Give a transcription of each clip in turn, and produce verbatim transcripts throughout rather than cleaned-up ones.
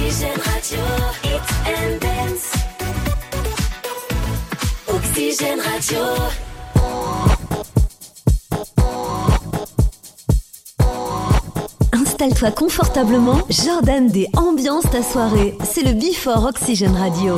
Oxygène Radio, Hit and Dance. Oxygène Radio. Installe-toi confortablement, Jordan D ambiance ta soirée. C'est le Before Oxygène Radio.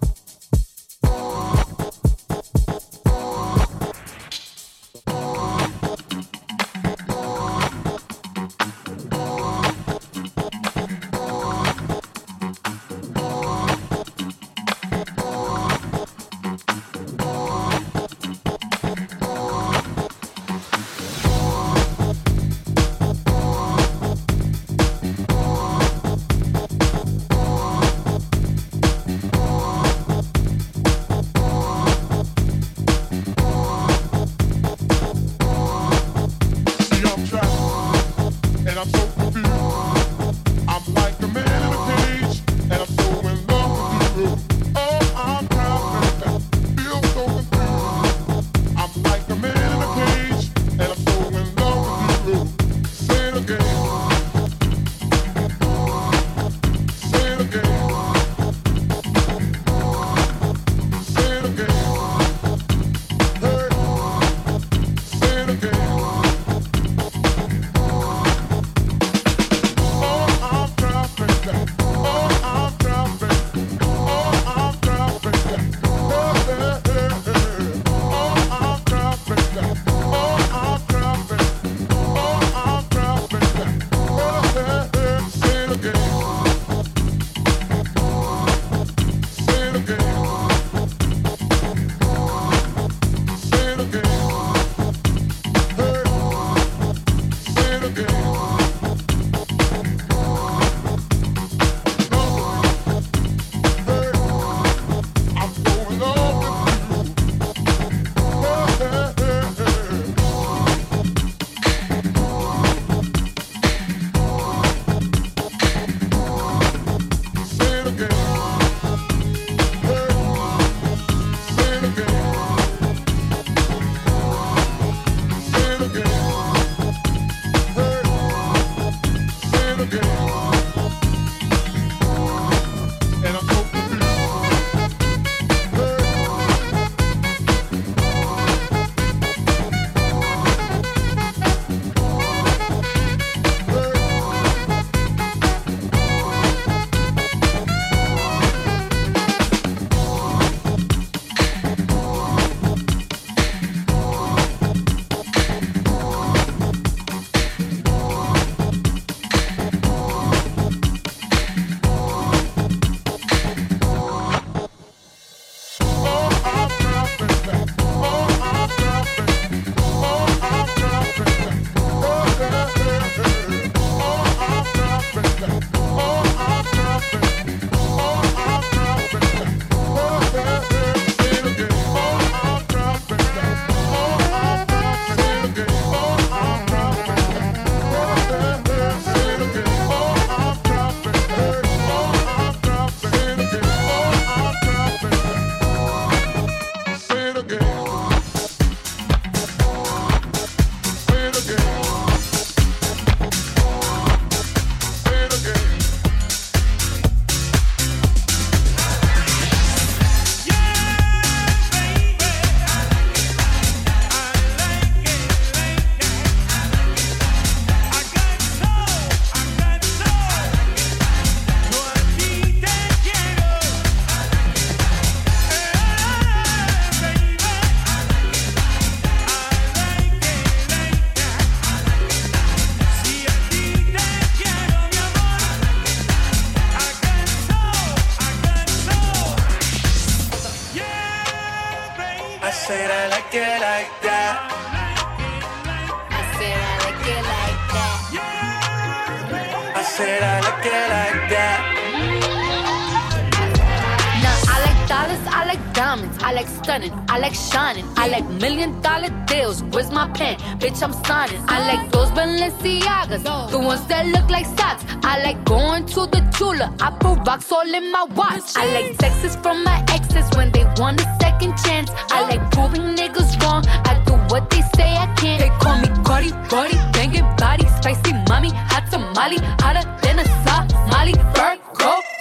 said I like it like that. Now I like dollars, I like diamonds, I like stunning, I like shining, I like million dollar deals. Where's my pen? Bitch, I'm signing. I like those Balenciagas, the ones that look like socks. I like going to the Tula, I put rocks all in my watch. I like texts from my exes when they want a second chance. I like proving niggas wrong, I do what they say I can't. They call me Cardi, Cardi, banging body, spicy mommy, hot tamale, hotter than a Somali, Virgo.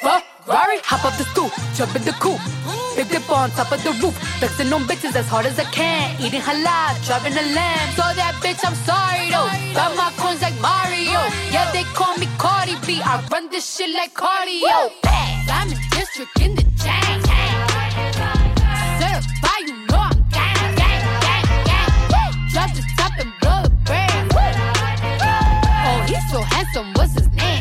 Rari, hop up the stoop, jump in the coupe. Big dip on top of the roof, flexing on bitches as hard as I can. Eating halal, driving a lamb. So that bitch, I'm sorry though. Got my coins like Mario. Yeah, they call me Cardi B. I run this shit like cardio. I'm in district in the chain. Certified, you know I'm gang, gang, gang, gang. Drop the top and blow the brand. Oh, he's so handsome, what's his name?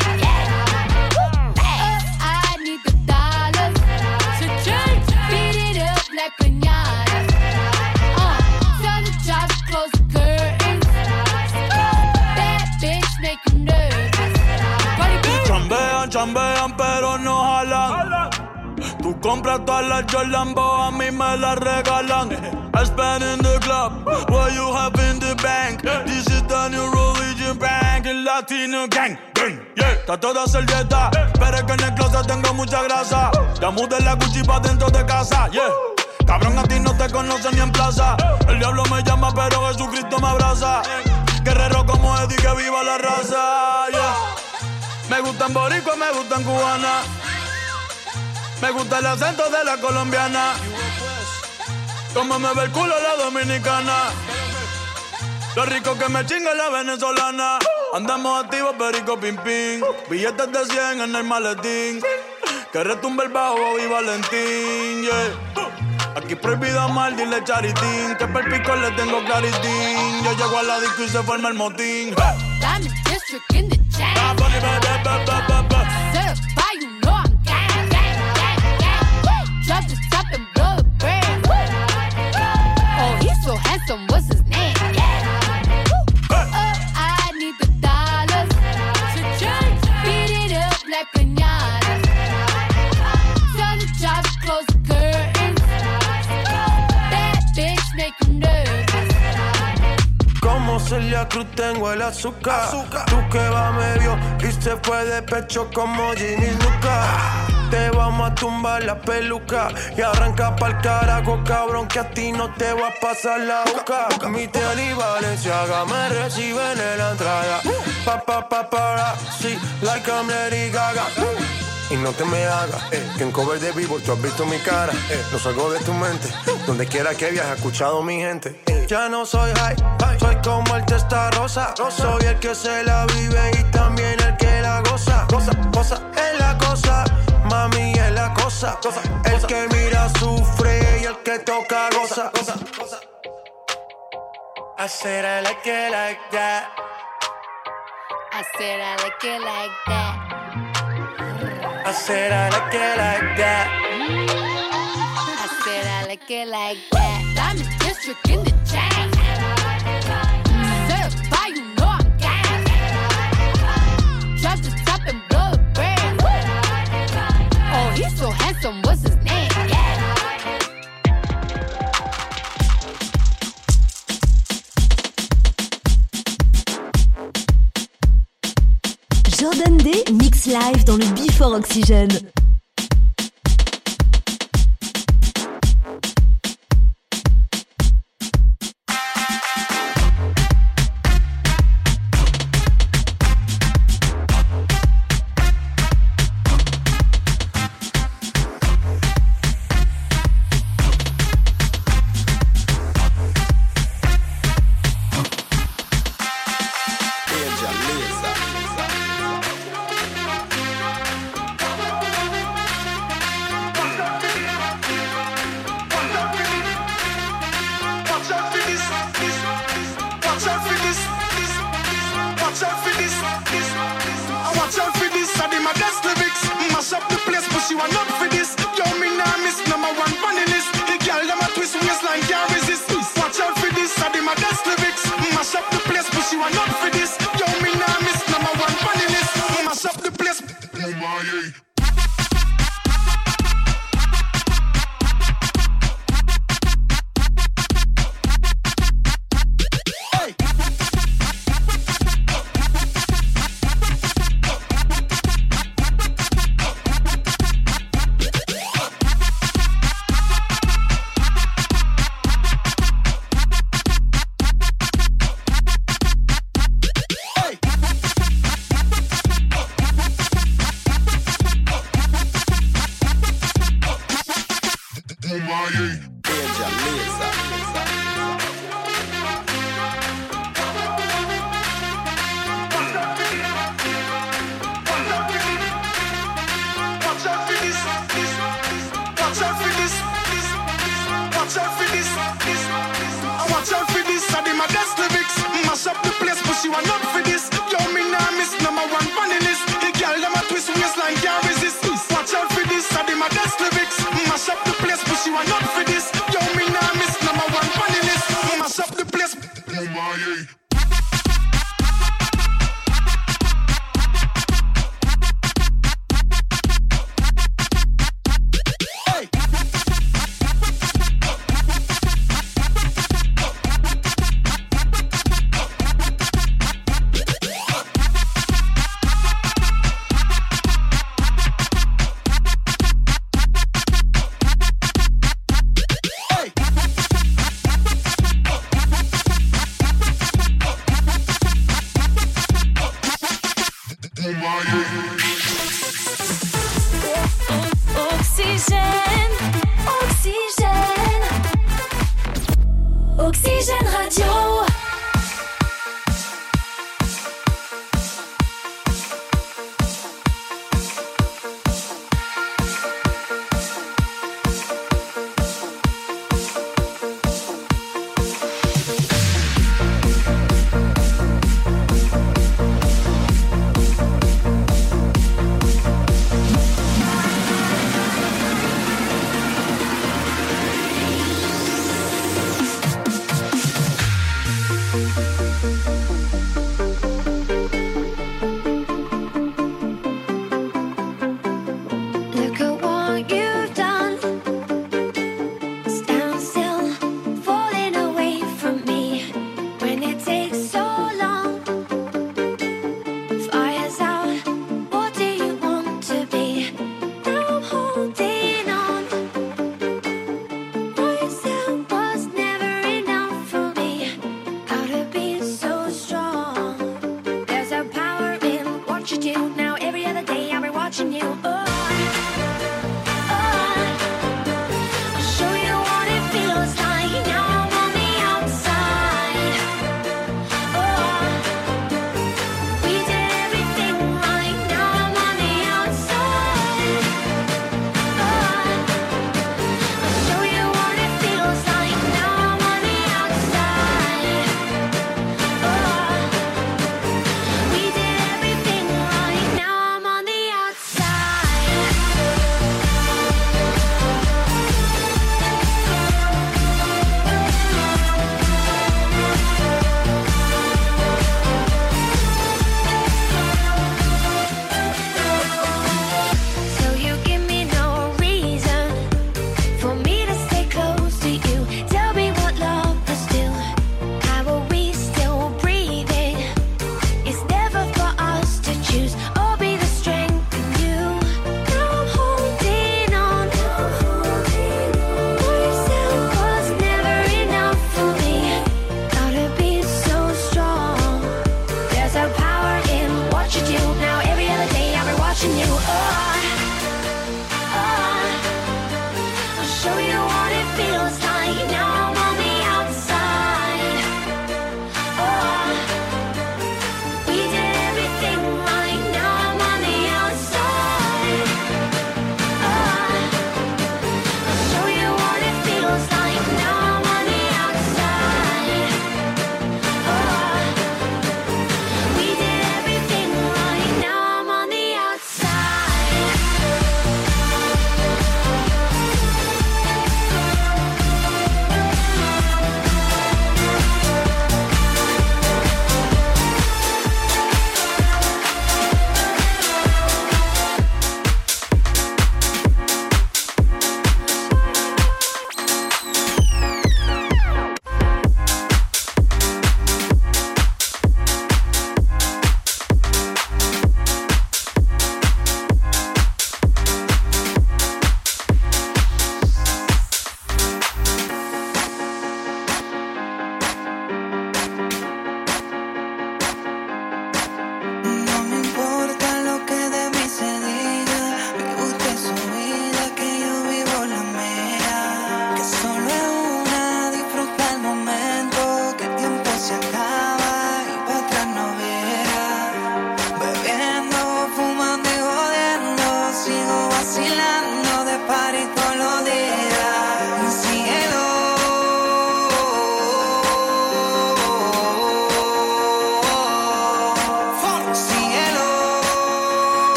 I need the dollars to change. Beat it up like piñata. Uh, tell the job to close the curtains. That bitch make you nervous. Chambean, chambean, pero no jalan. Tú compras todas las Jordan, a mí me las regalan. I spend in the club, what you have in the bank. This is the new religion bank, el Latino gang, gang, yeah. Está toda servieta, pero es que en el closet tengo mucha grasa. Ya mudé la Gucci pa' dentro de casa, yeah. Cabrón, a ti no te conocen ni en plaza. El diablo me llama, pero Jesucristo me abraza. Guerrero como Eddie, que viva la raza, yeah. Me gustan boricua, me gustan cubana. Me gusta el acento de la colombiana. Como me ve el culo la dominicana. Lo rico que me chinga la venezolana. Andamos activos, perico, pim, pim. Billetes de cien en el maletín. Que retumbe el bajo, Bobby Valentín, yeah. Aquí prohibido mal, dile charitín. Que per pico le tengo claritín. Yo llego a la disco y se forma el motín. Diamond District in the chain. Certified, you know I'm gang, gang, gang, gang. Drop the top and blow the brand. Oh, he's so handsome, what's his name? Oh, I need the dollars to change. Beat it up like piñata. Tell the job to close the curtains. That bitch make you nervous. Como Celia Cruz tengo el azúcar. azúcar. Tú que va medio y se fue de pecho como Ginny Luca. Te vamos a tumbar la peluca y arranca pa'l carajo, cabrón, que a ti no te va a pasar la boca. Mi tele y Valenciaga me reciben en la entrada. Pa, pa, pa, para, sí, like I'm Lady Gaga. Y no te me hagas, eh, que en cover de Billboard tú has visto mi cara, eh, no salgo de tu mente, donde quiera que viajes, he escuchado mi gente. Eh. Ya no soy high, soy como el testa rosa, soy el que se la vive y también el que la goza. Goza, goza, es la cosa, mami es la cosa, cosa el cosa. Que mira sufre y el que toca goza. Goza, goza. I said I like it like that. I said I like it like that. I said I like it like that. I said I like it like that. Diamond District in the chain. Certified, you know I'm gang. Drop the top and blow the brand. Oh, he's so handsome, what's his name? Jordan Day mix live dans le Before Oxygène. Oxygène, Oxygène, Oxygène Radio. We did everything right, now I'm on the outside.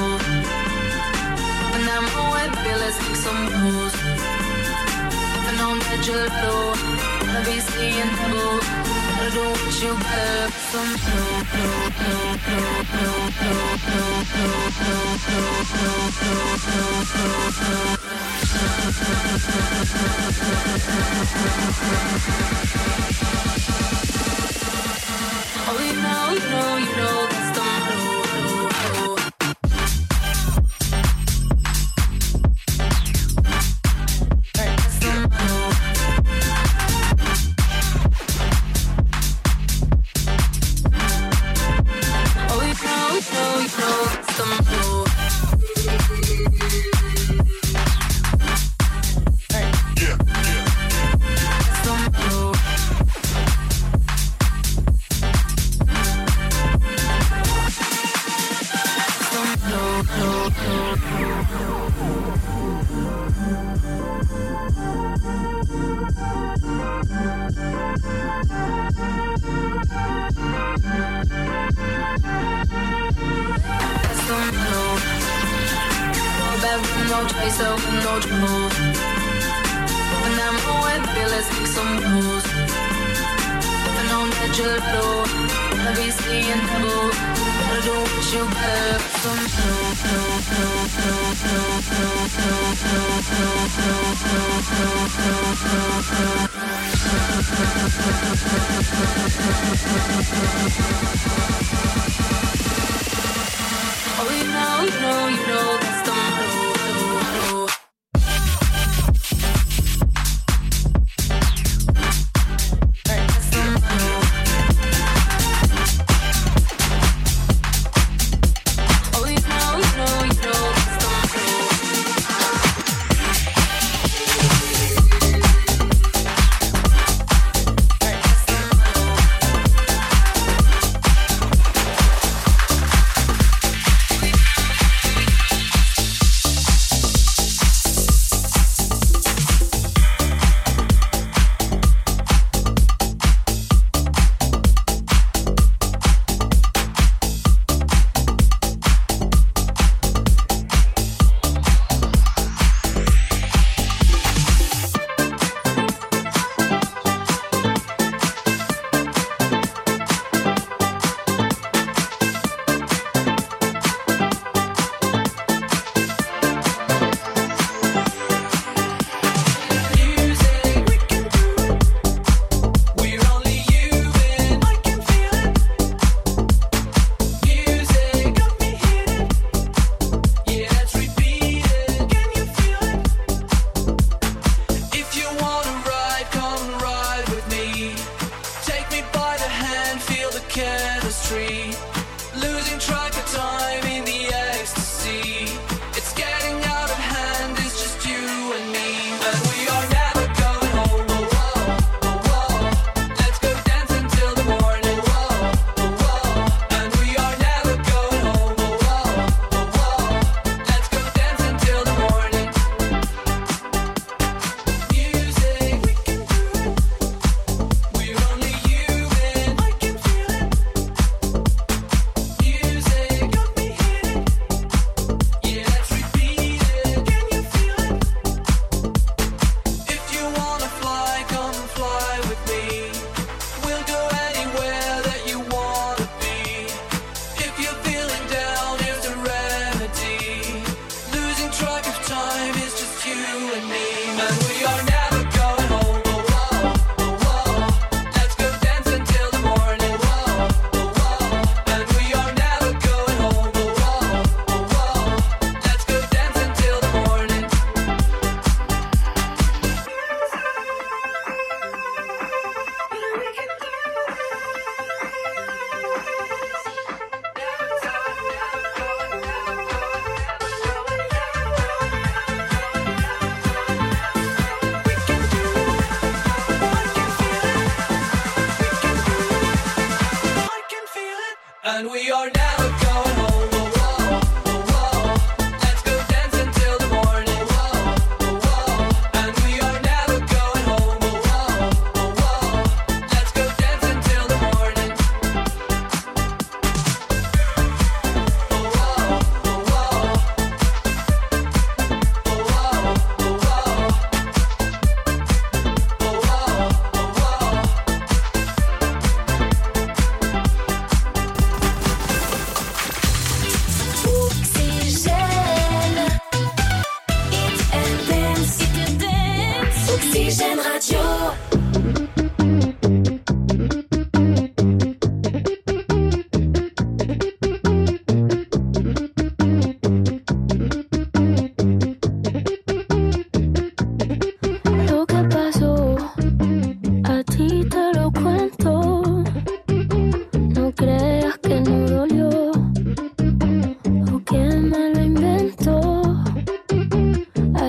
move. When I'm away, feel let's make some moves. If I know that you're low, wanna be seeing double. Gotta do what you gotta. Some flow, flow, flow, flow, flow, flow, flow, flow, flow, flow, flow, flow, flow, flow. Oh, you know, you know, you know that's the flow, flow, flow. That's the flow. Oh, you know, you know, you know that's the flow. No chaser with no trouble. When I'm away, feel let's make some moves. If I know that you're low, wanna be seeing double. Gotta do what you gotta. Some flow, flow, flow, flow, flow, flow, flow, flow, flow, flow, flow, flow, flow, flow, flow. Oh, you know, you know, you know that's the flow.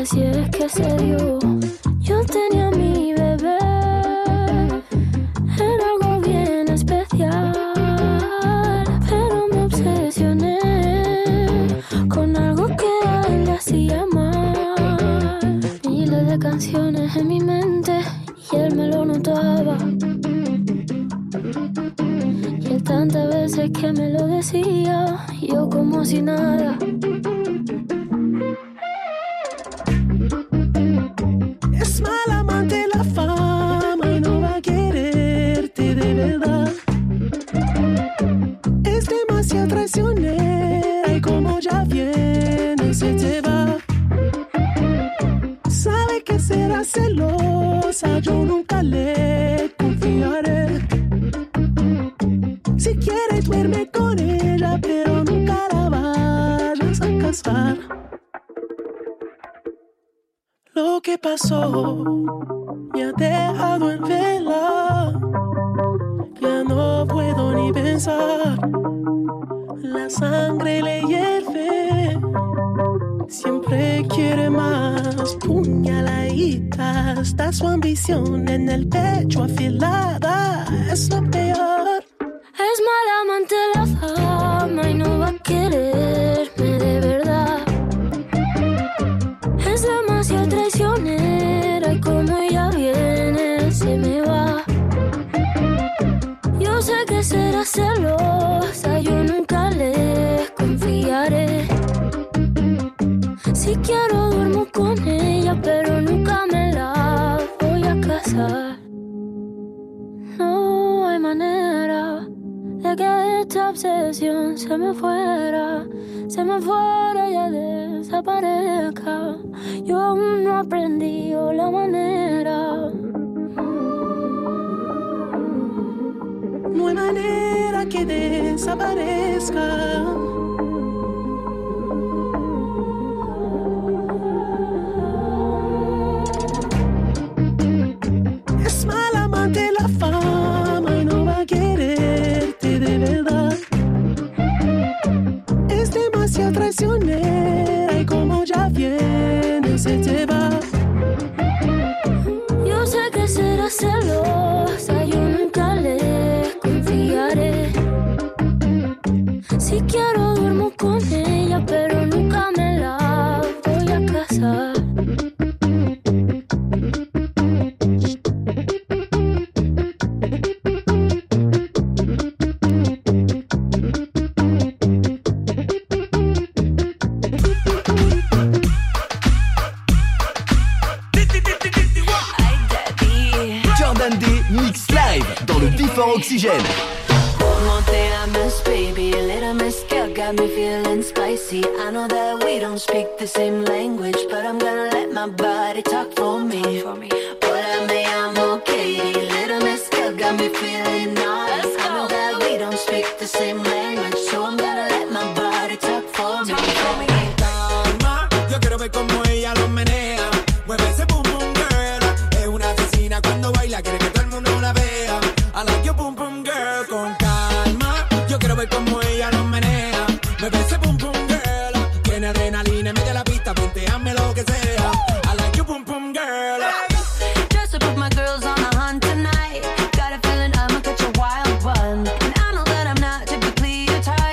así es que se dio. Yo tenía mi bebé, era algo bien especial, pero me obsesioné con algo que a él le hacía mal. Miles de canciones en mi mente y él me lo notaba. Y él tantas veces que me lo decía, yo como si nada. Es mal amante la fama y no va a quererte de verdad. Es demasiado traicionera y como ya viene se te va. Sabe que será celosa, yo nunca le confiaré. Si quiere duerme con ella, pero nunca la vayas a casar. Lo que pasó me ha dejado en vela. Ya no puedo ni pensar. La sangre le hierve. Siempre quiere más. Puñaladita. Está su ambición en el pecho afilada. Es lo peor. Es mala amante la fama y no va a quererme de verdad. Es demasiado traicionera y como ella viene se me va. Yo sé que será celosa, yo nunca le confiaré. Si quiero duermo con ella, pero nunca me la voy a casar. No hay manera de que esta obsesión se me fuera, se me fuera y ya desaparezca. Yo aún no aprendí la manera. No hay manera que desaparezca. Es mal amante la fama y no va a quererte de verdad. Es demasiado traicionera y como ya viene se te va. Yo sé que será celosa, yo nunca le confiaré. Si quiero duermo con ella, pero nunca me la voy a casar. Oxygène. One more thing I miss, baby. A little miss girl got me feeling spicy. I know that we don't speak the same language, but I'm gonna let my body talk for me. But I may, I'm okay. Little miss girl got me feeling nice. I know that we don't speak the same language, so I'm gonna let my body talk for me. Calma, yo quiero ver cómo ella lo menea. Mueve ese boom boom girl. Es una asesina cuando baila, quiere que todo el mundo la vea. I like your boom boom girl, con calma. Yo quiero ver cómo ella lo menea. Me ve ese boom boom girl. Tiene adrenalina, mete la pista, ponteame lo que sea. I like your boom boom girl. Just to put my girls on a hunt tonight. Got a feeling I'ma catch a wild one. And I know that I'm not typically your type.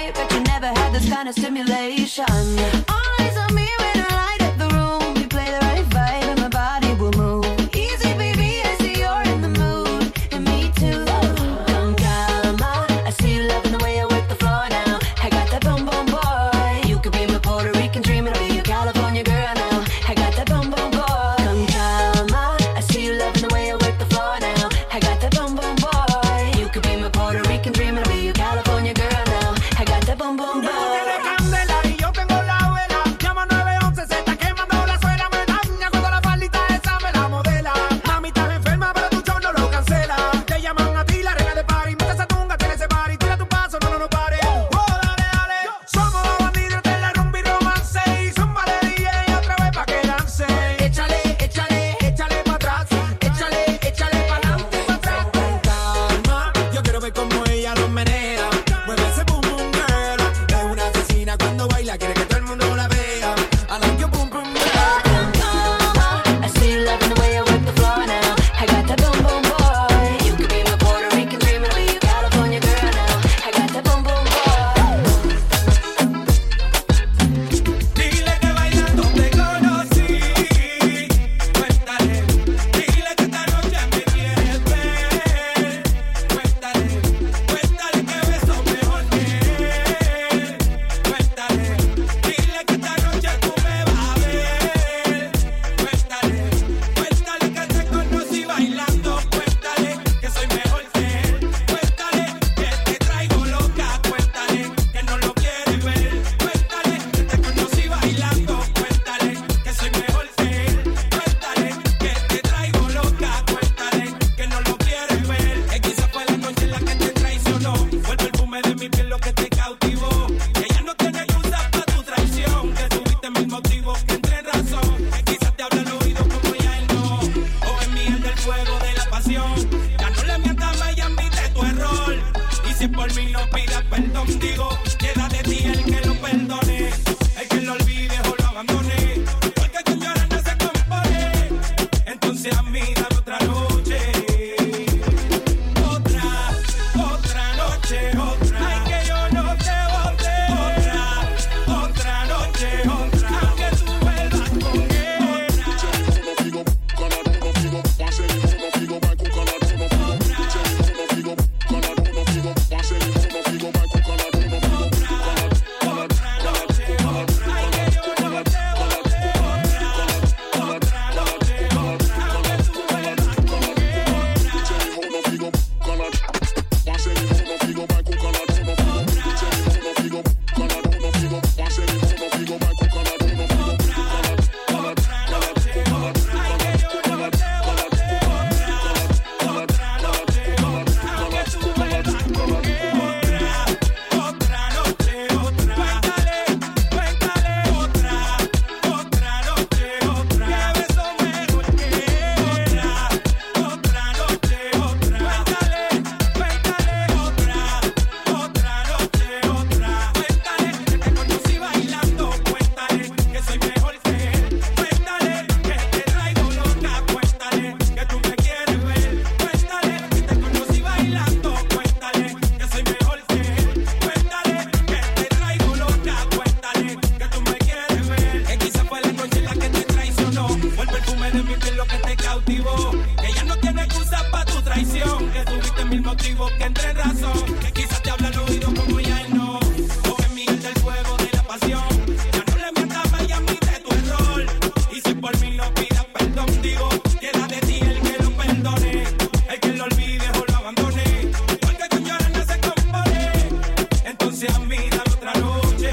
puedes mentir lo que te cautivó. Que ya no tiene excusa pa' tu traición. Que tuviste mil motivos que entre razón. Que quizás te habla al oído como ya él no. Joven Miguel del fuego de la pasión. Ya no le mientas más y admite tu error. Y si por mí no pidas perdón, digo, queda de ti el que lo perdone. El que lo olvide o lo abandone. Porque con llorar no se compone. Entonces admira otra noche.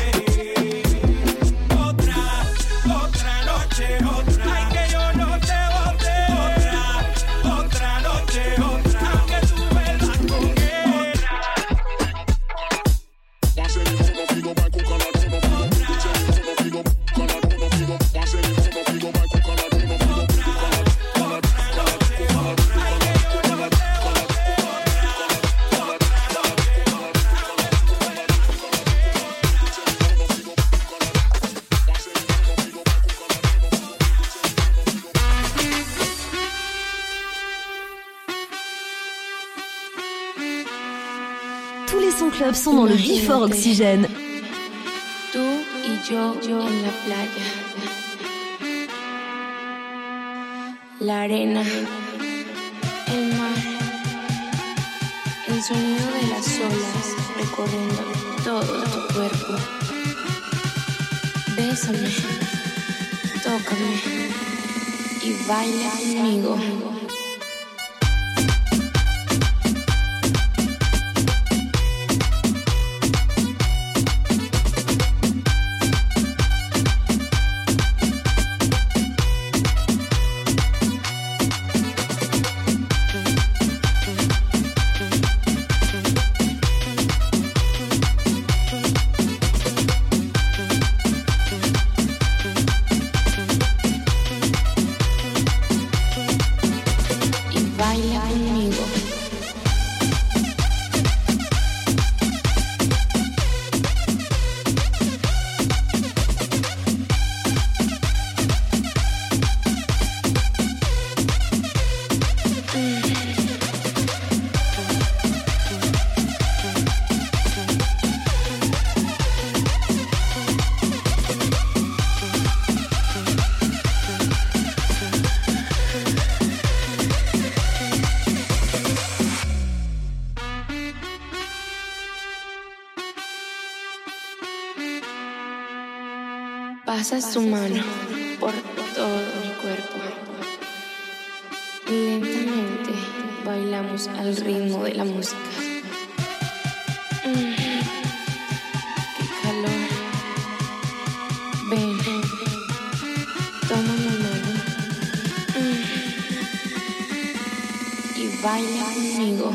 Otra, otra noche, otra. Ay, que yo no te bote. Otra, otra noche, otra. Aunque tú vuelvas con él. Tous les sons clubs sont dans le Before Oxygène. Tú y yo, yo en la playa. La arena, el mar, el sonido de las olas recorriendo todo tu cuerpo. Bésame, tócame y baila conmigo. Pasa su mano por todo mi cuerpo. Lentamente bailamos al ritmo de la música. Mm, ¡Qué calor! Ven, toma mi mano mm, y baila conmigo.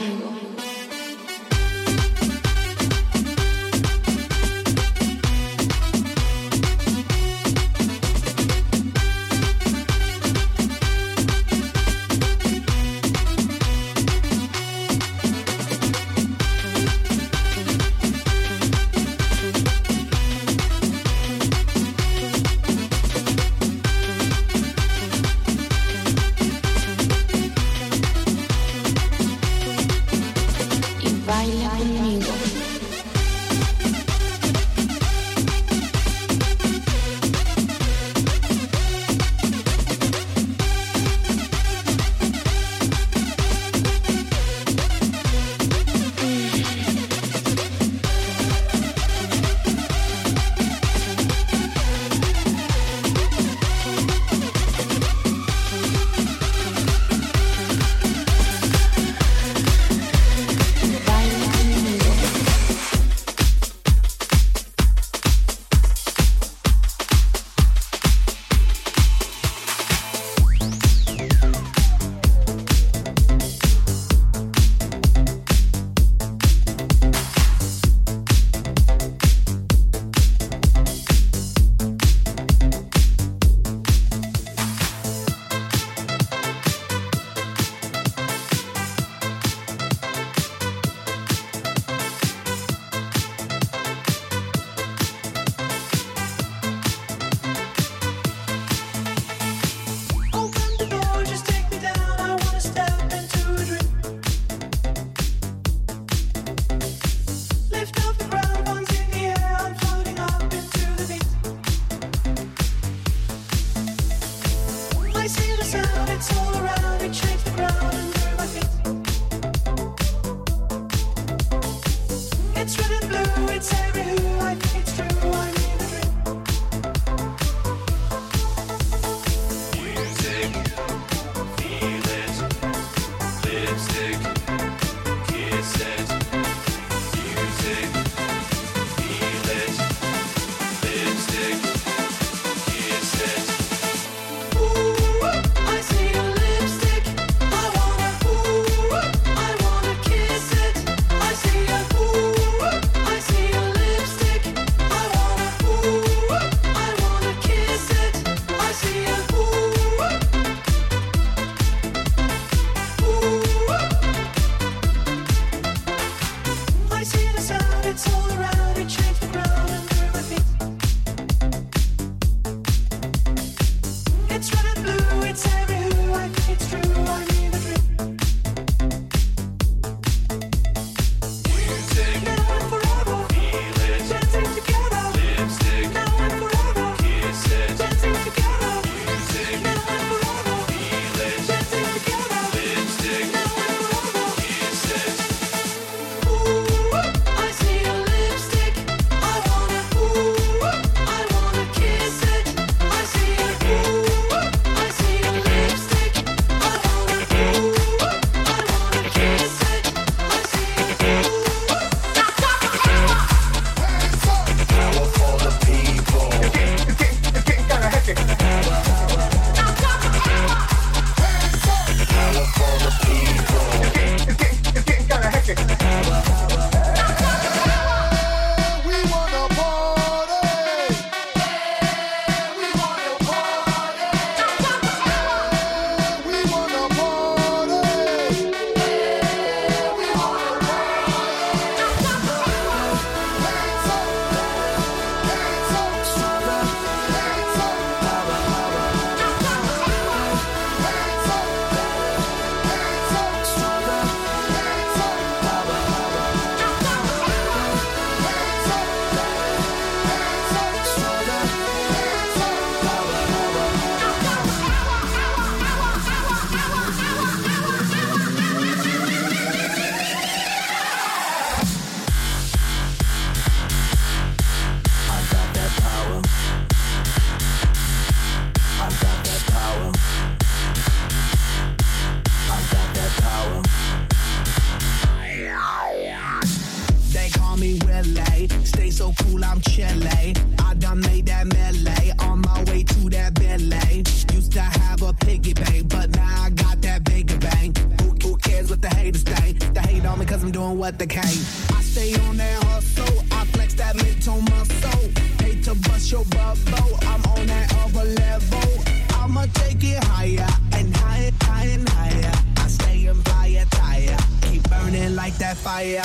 I'm chilly. I done made that melee on my way to that Bentley. Used to have a piggy bank, but now I got that bigger bank. Who, who cares what the haters think? They hate on me cause I'm doing what they can. I stay on that hustle, I flex that mental muscle. Hate to bust your bubble, I'm on that other level. I'ma take it higher and higher, higher and higher. I stay in fire tire, keep burning like that fire.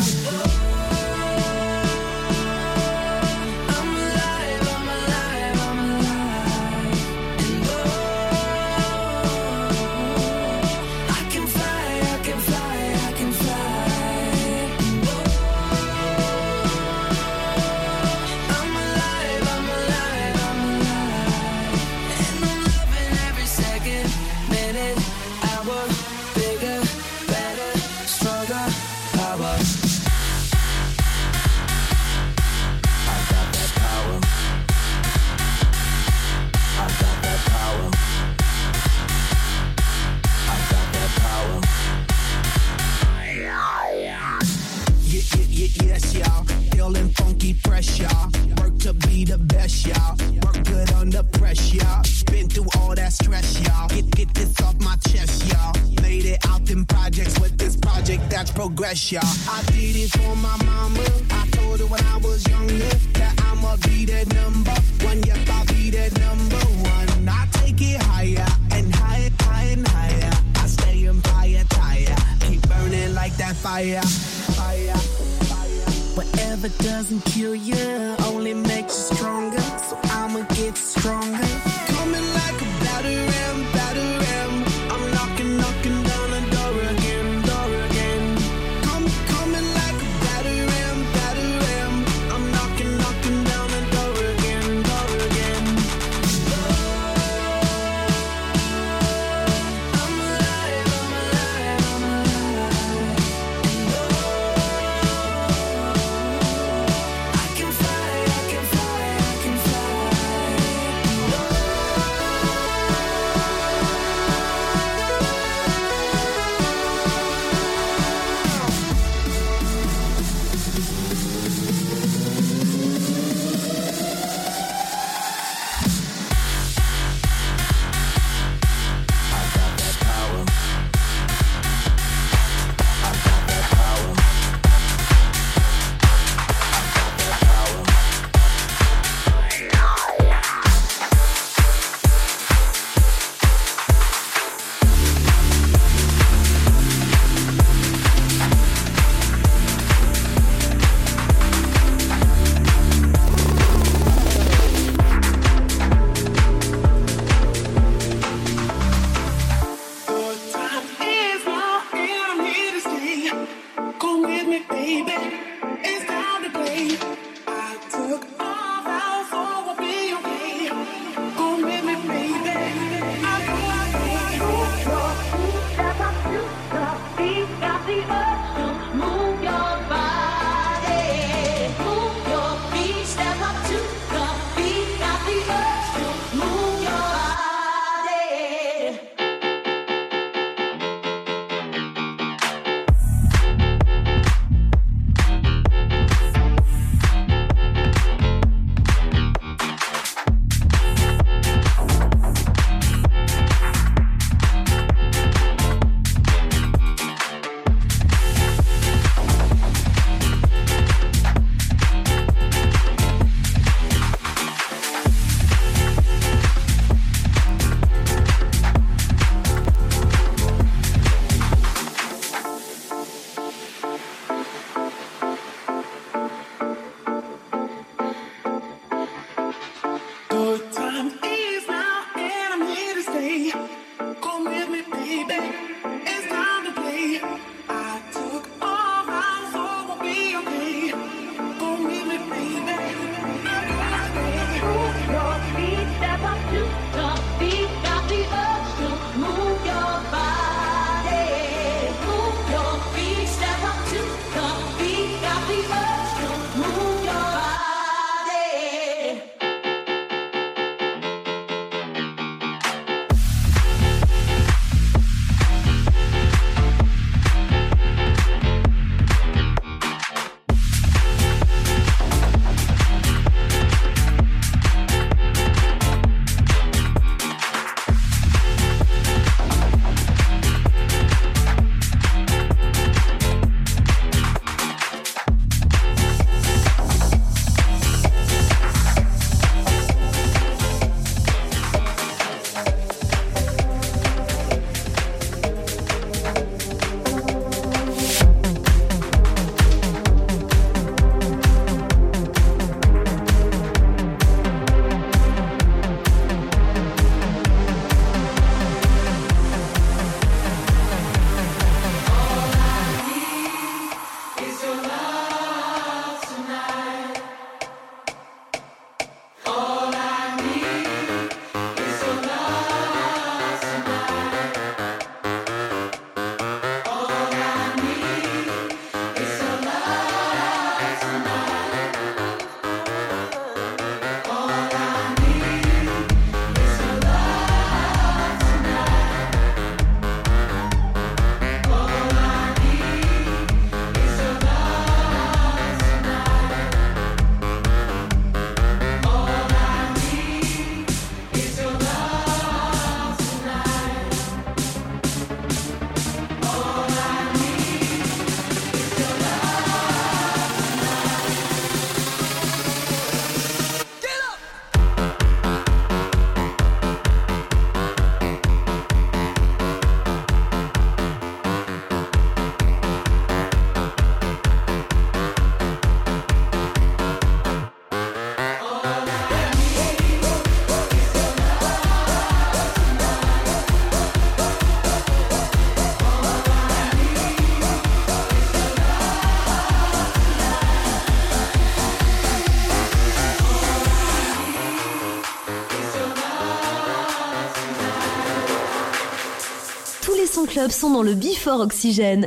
Fresh, y'all. Work to be the best, y'all. Work good under pressure, y'all. Been through all that stress, y'all. Get, get this off my chest, y'all. Made it out in projects with this project that's progress, y'all. I did it for my mama. I told her when I was younger that I'ma be that number one. Yep, I'll be that number one. I take it higher and higher, higher and higher. I stay in fire tire. Keep burning like that fire. Fire. Whatever doesn't kill you only makes you stronger. So I'ma get stronger. Coming like a batter ram, batter ram. I'm knocking, knocking down the door again, door again. Come, coming like a batter ram, batter ram. I'm knocking, knocking down the door again, door again. I'm alive, I'm alive, I'm alive. And oh, I can fly, son club sont dans le Before Oxygène.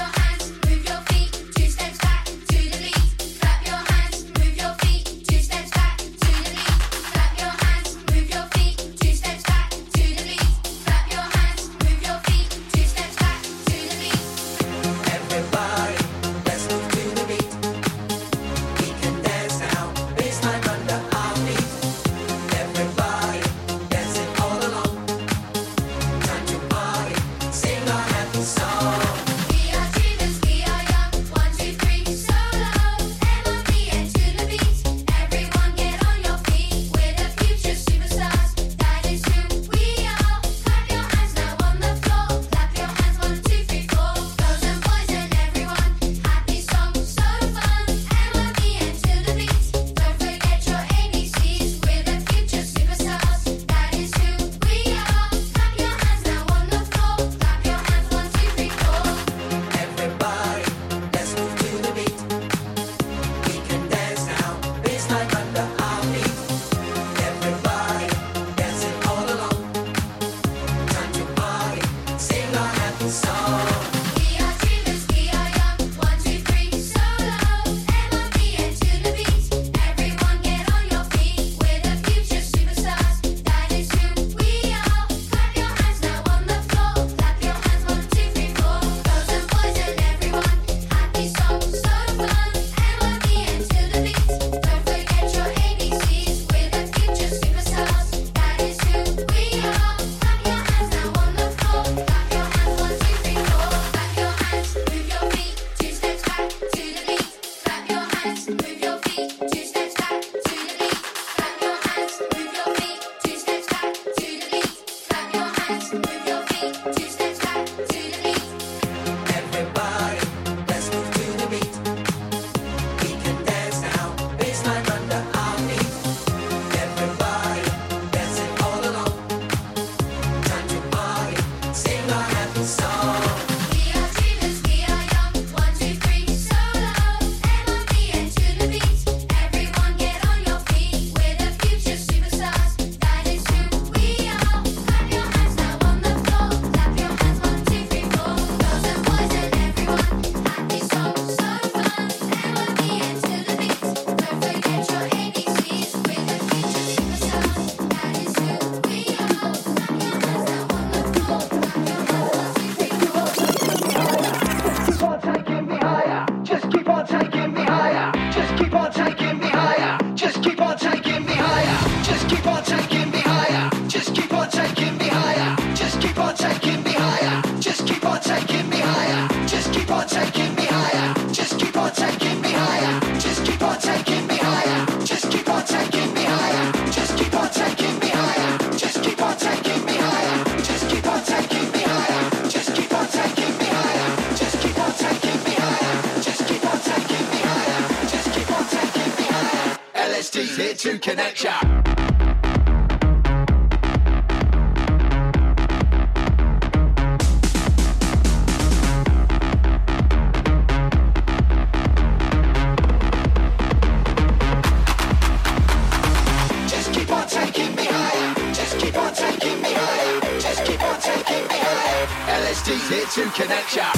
Here to connect ya. Just keep on taking me higher. Just keep on taking me higher. Just keep on taking me higher. L S D's here to connect ya.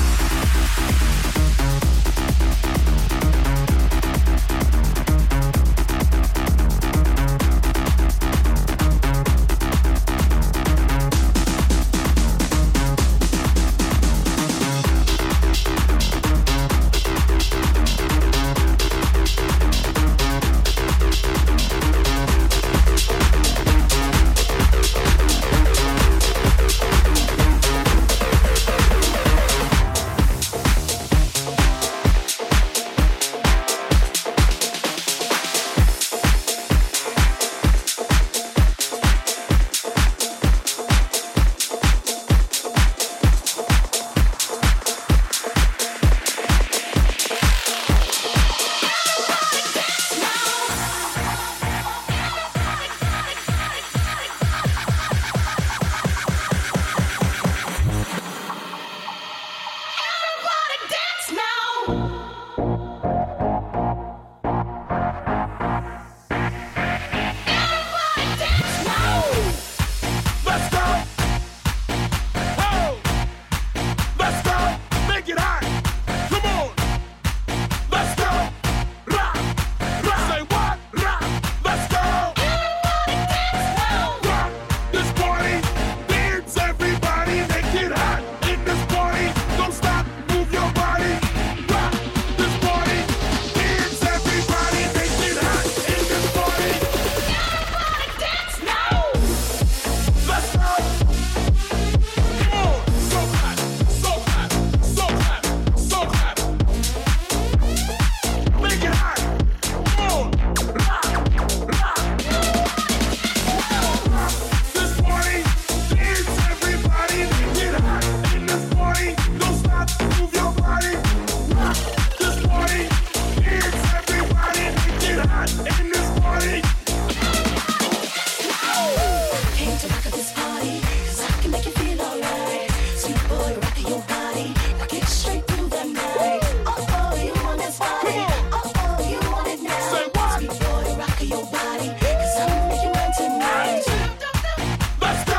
to rock at this party, 'cause I can make you feel alright. Sweet boy, rock your body, rock it straight through the night. Oh, oh, you want this body, oh, oh, you want it now. Say what? Sweet boy, rock your body, 'cause I'm gonna make you mine tonight. Let's go.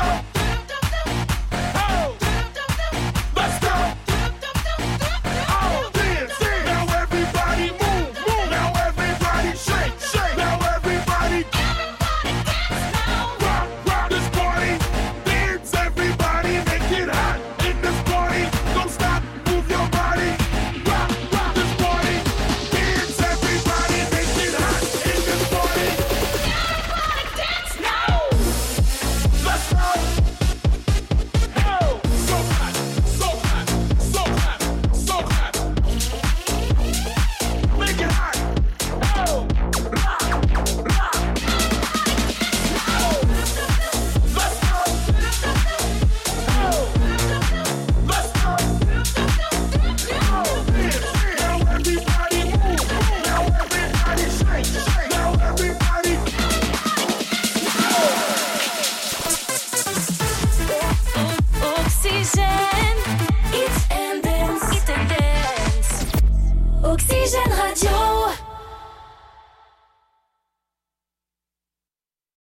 Oh. Let's go. Oh, dance, dance. Now everybody move, move. Now everybody shake, shake. Now everybody, everybody dance now. Rock, rock this party. Dance, everybody, make it hot in this party. Don't stop, move your body. Rock, rock this party. Dance, everybody, make it hot in this party. Everybody dance now. Let's go. Oh, so hot, so hot, so hot, so hot. Make it hot. Oh, rock, rock. Oh, let's go. Oh, let's go. Oh, dance, dance. Now everybody move, move. Now everybody shake, shake. Now everybody. Oxygène, it's and dance, it's and dance. Oxygène Radio.